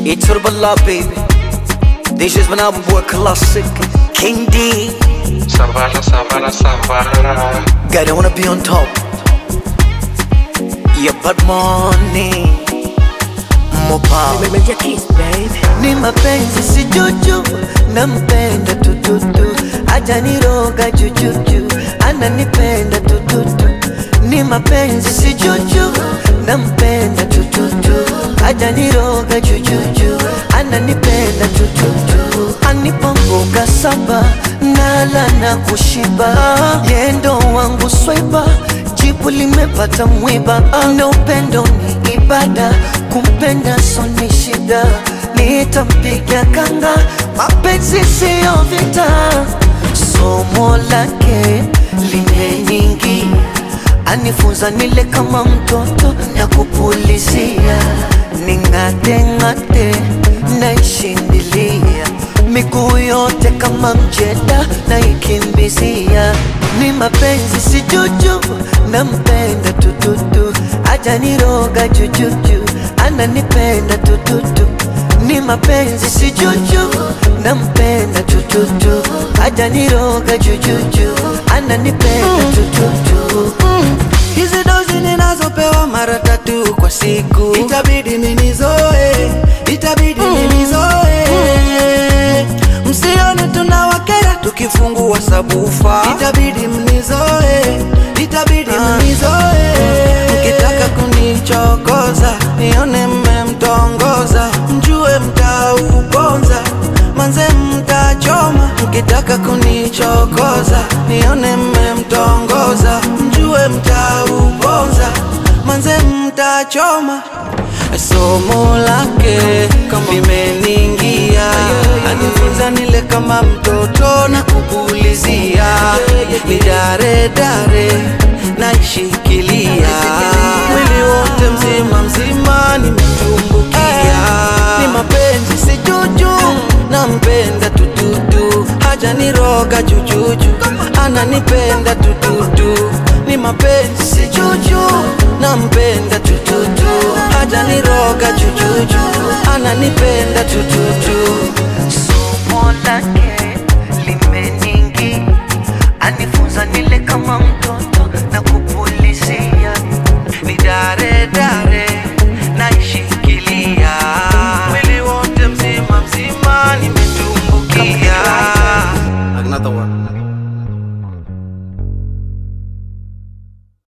Iturbala baby, DJ's been album boy classic. King D, Savara, Savara, Savara. guy that wanna be on top. Yeah, bad money, more power. Make your kiss, baby. Ni mapenzi si juju, nampenda tututu. Hajaniroga jujuju, ananipenda tututu. Ni mapenzi si juju, nampenda tututu. Hajaniroga jujuju, ananipenda tututu. Anipa mboga saba, nala na kushiba. Yendo wangu swaiba, jibu limepata mwiba. Na upendo ni ibada, kumpenda so ni shida. Nitampiga kanga, mapenzi siyo vita. Somo lake limeningi, anifunza nile kama mtoto na kupulizia. Ning'ate ng'ate naishindilia, miguu yote kama mjeda naikimbizia. Ni mapenzi si juju, nampenda tututu. Hajaniroga jujuju, ananipenda tututu. Ni mapenzi si juju, nampenda tututu. Hajaniroga jujuju, ananipenda tututu. Hizi dozi ninazopewa mara 3 kwa siku, itabidi minizoe, itabidi minizoe. Msione tunawakera tukifungua sabufa, itabidi mnizoe, itabidi mnizoe. Mkitaka kunichokoza, nione mmemtongoza, mjue mtauponza, manze mtachoma. Mkitaka kunichokoza, nione mmemtongoza, mjue mtauponza, manze mtachoma. Somo lake limeningia, anifunza nile kama mtoto na kupulizia. Ni dare dare naishikilia, mwili wote mzima mzima nimetumbukia. Ni mapenzi si juju, nampenda tututu. Hajaniroga jujuju, ananipenda tututu. Ni mapenzi si juju, nampenda tututu. Hajaniroga jujuju, ananipenda tututu. Somo lake limeningi, anifunza nile kama mtoto na kupulizia.